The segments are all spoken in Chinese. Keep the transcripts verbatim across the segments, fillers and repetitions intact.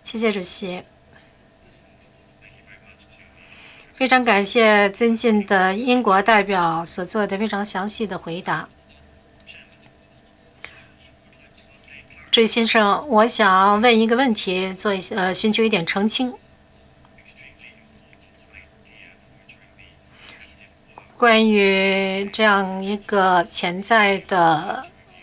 谢谢主席。非常感谢尊敬的英国代表所做的非常详细的回答。朱先生，我想问一个问题，做一呃寻求一点澄清。关于这样一个潜在的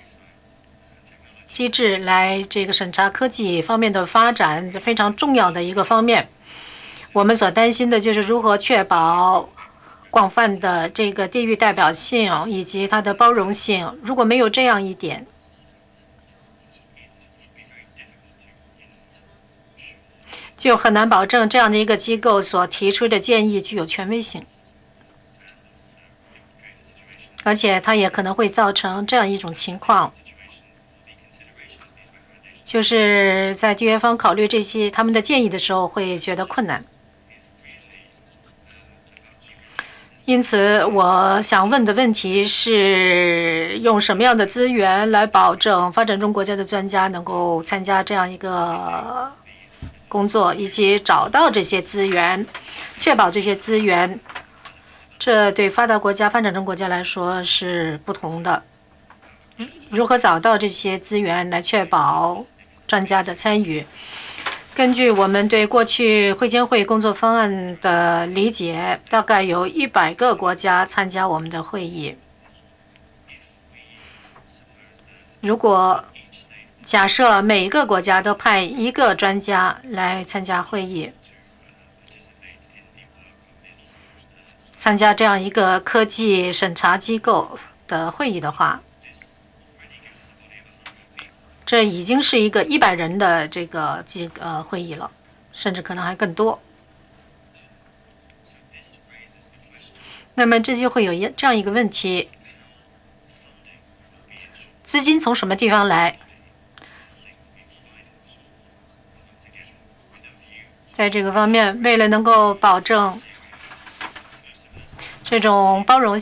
机制来这个审查科技方面的发展，非常重要的一个方面。我们所担心的就是如何确保广泛的这个地域代表性以及它的包容性。如果没有这样一点，就很难保证这样的一个机构所提出的建议具有权威性，而且它也可能会造成这样一种情况，就是在缔约方考虑这些他们的建议的时候会觉得困难。因此，我想问的问题是：用什么样的资源来保证发展中国家的专家能够参加这样一个工作，以及找到这些资源，确保这些资源？这对发达国家、发展中国家来说是不同的。如何找到这些资源来确保专家的参与？根据我们对过去会监会工作方案的理解，大概有一百个国家参加我们的会议。如果假设每一个国家都派一个专家来参加会议，参加这样一个科技审查机构的会议的话，这已经是一个一百人的这个机呃会议了，甚至可能还更多。那么这就会有一这样一个问题：资金从什么地方来？在这个方面，为了能够保证这种包容